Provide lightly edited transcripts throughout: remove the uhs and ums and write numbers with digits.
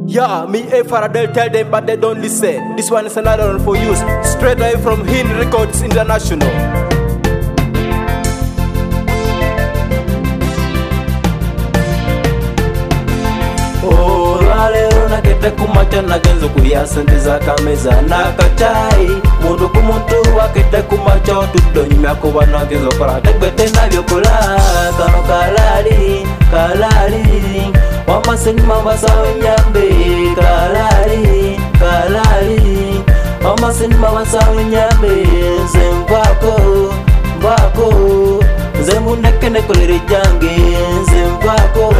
Yeah, me A Faradel tell them but they don't listen. This one is another one for you, straight away from Hin Records International. Lero nakete kumacha nagenzo kuyasenteza kameza nakachai mundu kumuntu wakete kumacha otudo nyumya kuba nagenzo kola tegbete nabyokola kano kalali wamaseni mabasawe nyambe kalali wamaseni mabasawe nyambe mbako zemunekene kolere jange mbako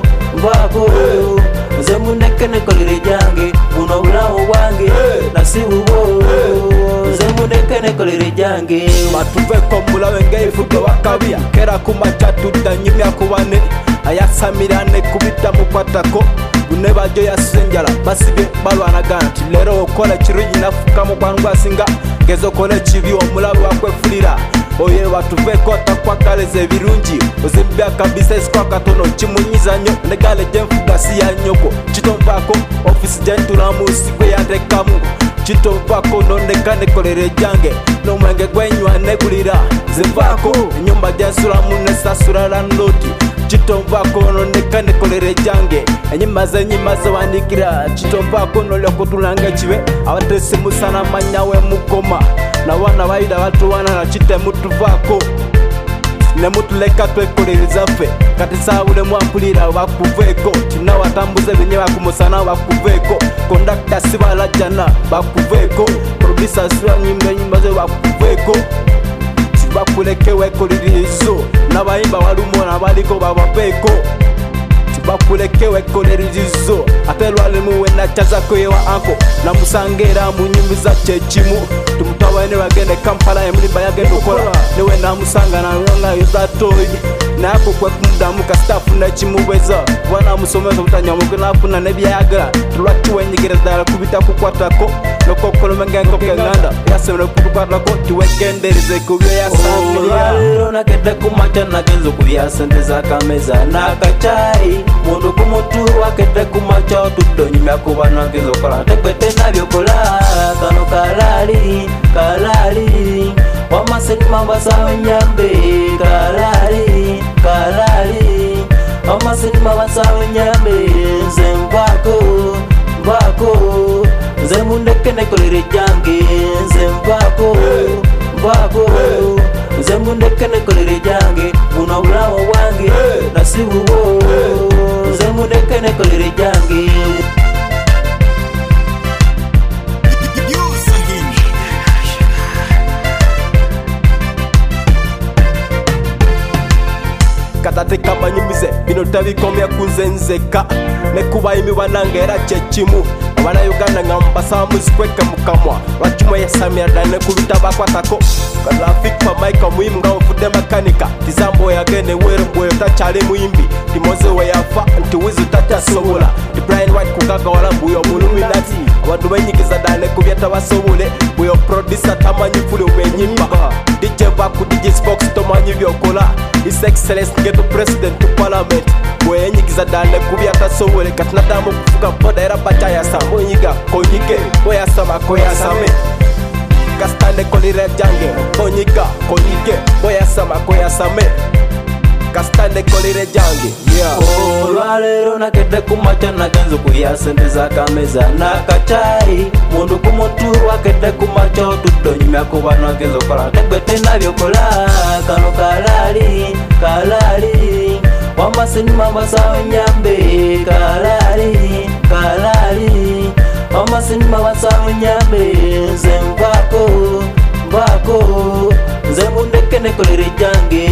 zemunekene kolere jange buno bulawo bwange nasibubo zemunekene kolere jange batuveko mulawe ngeifuge wakabya kera kumacha tudanyimya kubane ayasamirane kubita mukwatako bune bajo yasenjala basige balwanagana ti lero okola kirungi nafukamu kwangwasinga gezo kola kibi omulawe wakwefulira oye batuveko atakwakaleza ebirungi ozimbya kabisa esikwa katono kimunyiza nnyo negale gyenfuga si ya nnyoko kitonvaako ofisi gyentulamu sigwe yandekamu kitonvaako nondekane kolere jange n'omwenge gwenywa negulira zivaako enyumba gyensulamu nesasula landlodi kitonvaako nondekane kolere jange enyimaze wandikira kitonvaako nolyokutulanga ekibe abatesimusana manyawe mukoma nawana bayida batuwana nakite mutuvako nemutuleka twekolerezaffe kati saabule mwampulira bakuveko tina watambuze binye bakumusana bakuveko kondakta sibalajana bakuveko producer sura nyimba ze bakuveko tibakuleke wekolerizo nabayimba walumona baliko babapeko bakuleke wekolerizo ate lwalimu wenachazako yewa anko namusangera mu nyimbi za kyekimu tumutawane bagende Kampala emulimba yagenda okola newe namusanga nalonga yozatoyi nako kwekumudamu kastafu nekimubweza bwanamusomesa butanyamuke nafuna nebyayagala tulwaki wenyigire ddala kubita kukwatako nokokolomengengoko kenganda yasemere kutukwatako tiwegendereze kubyo yasamira lero nakete kumacha nagenzo kuyasenteza kameza nakachai mundu kumutu wakete kumacha otudo nyumya kuba nagenzo kola tegbete nabyokola kano kalali wamaseni mabasawe nyambe kalali wamaseni mabasawe nyambe mbako zemunekene kolere jange mbako zemunekene kolere jange buno bulawo bwange nasibubo zemunekene kolere jange katate kabanyumize bino tabikomya kunzenzeka nekuba imibananga era kyekimu abanauganda nga mbasaba muzikweke mukamwa lwakimwe yasamira ddala nekubita bakwatako kalafik pamaika muyimu nga ovudde makanika tizambo yagende werebweyo takyali muyimbi timoze weyafa nti wizi takyasobola ti Brian White kugagawala mbuyo omuluminati abantu benyigiza ddala nekubya tabasobole bweyo producer tamanyi fuli obwenyimba DJ Baku DJ Spox tomanyi byokola His Excellence Ngeto President to Parliament bweyenyigiza ddala nekubya tasobole kati nadamu okuvuga boda era bakyayasamba onyiga konyige oyasama koyasame kastande kolire jange onyiga konyige oyasama koyasame kastande kolire jange olwalero nakete kumacha nagenzo kuyasenteza kameza nakachai mundu kumutu wakete kumacha otudo nyumya kuba nagenzo kola tegbete nabyokola kano kalali wamaseni mabasawe nyambe kalali wamaseni mabasawe nyambe mbako zemunekene kolere jange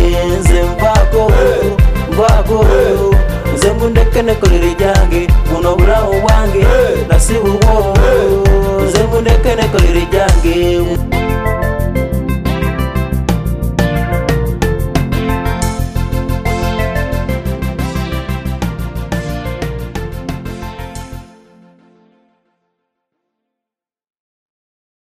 mbako zemunekene kolere jange buno bulawo bwange nasibubo zemunekene kolere jange